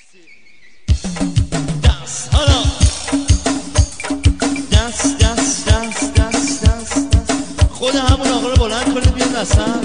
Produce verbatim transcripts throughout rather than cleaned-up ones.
دست حالا دست دست دست دست دست خود همون آقا رو بلند کنید بیاد دستم.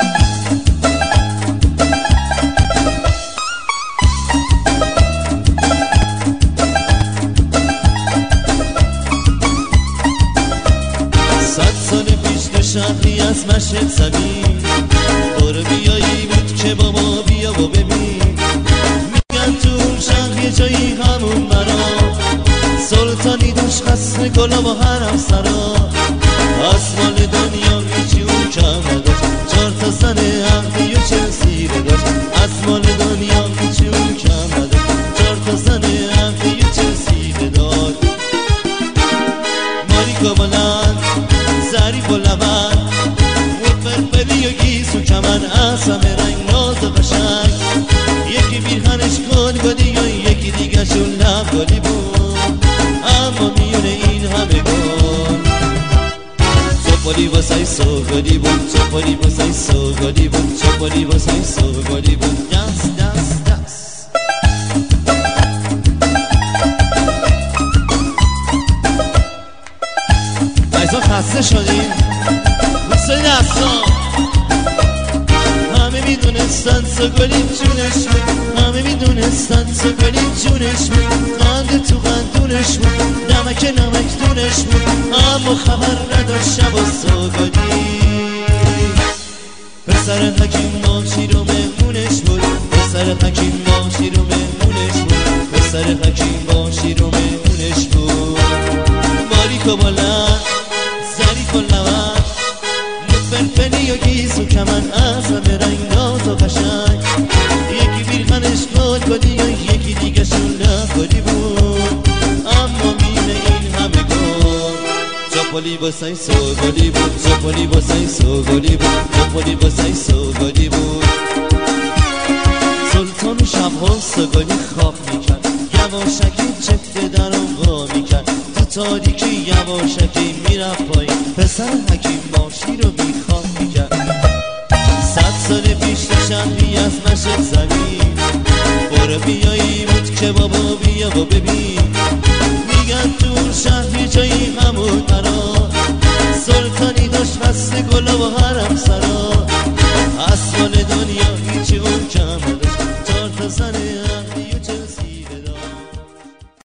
صد سال پیش تو شهری از مشهد زمین برو بیایی بود که بابا بیا و ببین. میگن تو اون شهر یه جایی همون مرا سلطانی داشت قصر گلا و حرم سرا. از مال دنیا هیچی اون کم نداشت چار تا زن عقلی و چل سیره داشت. از مال دنیا هیچی اون کم نداشت چار تا زن عقلی و چل سیره داشت. ماریکا بلند ظریف و لبند فرفری و گیس و کمن از همه رنگ ناز و قشنگ. یکی بیرهنش گلگلی و یکی دیگه شون لبگلی بود اما میونه این همه گل چپالی واسه سوگلی بود چپالی واسه سوگلی بود چپالی واسه سوگلی بود. دست دست دست ایسا خسته شدیم بسه دستا. همه میدونستن سوگلی جونش بود همه میدونستن سوگلی جونش بود. قند تو قندونش بود نمک نمک دونش بود اما خبر نداشت شب و سوگلی. پسر حکیم باشی رو مهمونش بود پسر حکیم باشی رو مهمونش بود پسر حکیم باشی رو مهمونش بود. باریکو بلند ظریف و لبند فرفری و گیس و کمن از همه رنگ ناز و قشنگ. یکی بیرخنش گلگلی و یکی دیگه شون لبگلی بود اما میونه این همه گل چپالی واسه سوگلی بود چپالی واسه سوگلی بود چپالی واسه سوگلی بود. سلطان شبها سوگلی خواب میکرد یواشکی چفت در وا میکرد تو تاریکی یواشکی میرفت پایین پسر حکیم باشی رو میخواب میکرد. صد سال پیش تو شهری از مشهد زمین برو بیایی بود که بابا بیا و ببین. میگن تو اون شهری جایی